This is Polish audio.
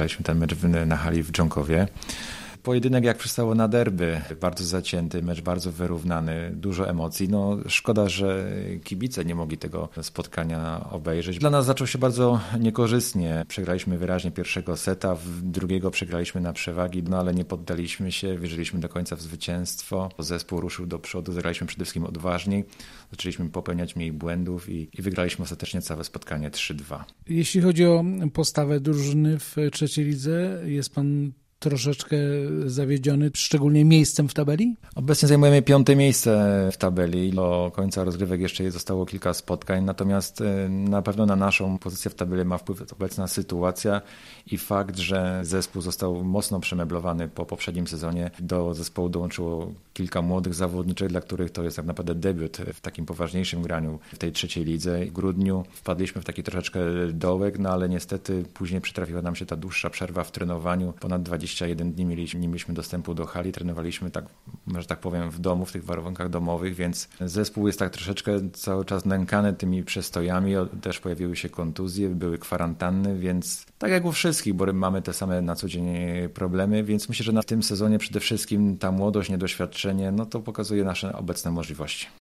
graliśmy ten mecz na hali w Dżonkowie. Pojedynek jak przystało na derby, bardzo zacięty, mecz bardzo wyrównany, dużo emocji. Szkoda, że kibice nie mogli tego spotkania obejrzeć. Dla nas zaczął się bardzo niekorzystnie. Przegraliśmy wyraźnie pierwszego seta, drugiego przegraliśmy na przewagi, ale nie poddaliśmy się, wierzyliśmy do końca w zwycięstwo. Zespół ruszył do przodu, zagraliśmy przede wszystkim odważniej, zaczęliśmy popełniać mniej błędów i wygraliśmy ostatecznie całe spotkanie 3-2. Jeśli chodzi o postawę drużyny w trzeciej lidze, jest pan troszeczkę zawiedziony, szczególnie miejscem w tabeli? Obecnie zajmujemy 5. miejsce w tabeli. Do końca rozgrywek jeszcze zostało kilka spotkań, natomiast na pewno na naszą pozycję w tabeli ma wpływ obecna sytuacja i fakt, że zespół został mocno przemeblowany po poprzednim sezonie. Do zespołu dołączyło kilka młodych zawodniczych, dla których to jest tak naprawdę debiut w takim poważniejszym graniu w tej trzeciej lidze. W grudniu wpadliśmy w taki troszeczkę dołek, ale niestety później przytrafiła nam się ta dłuższa przerwa w trenowaniu. Ponad 21 dni nie mieliśmy dostępu do hali, trenowaliśmy że tak powiem w domu, w tych warunkach domowych, więc zespół jest tak troszeczkę cały czas nękany tymi przestojami, też pojawiły się kontuzje, były kwarantanny, więc tak jak u wszystkich, bo mamy te same na co dzień problemy, więc myślę, że w tym sezonie przede wszystkim ta młodość, niedoświadczenie, to pokazuje nasze obecne możliwości.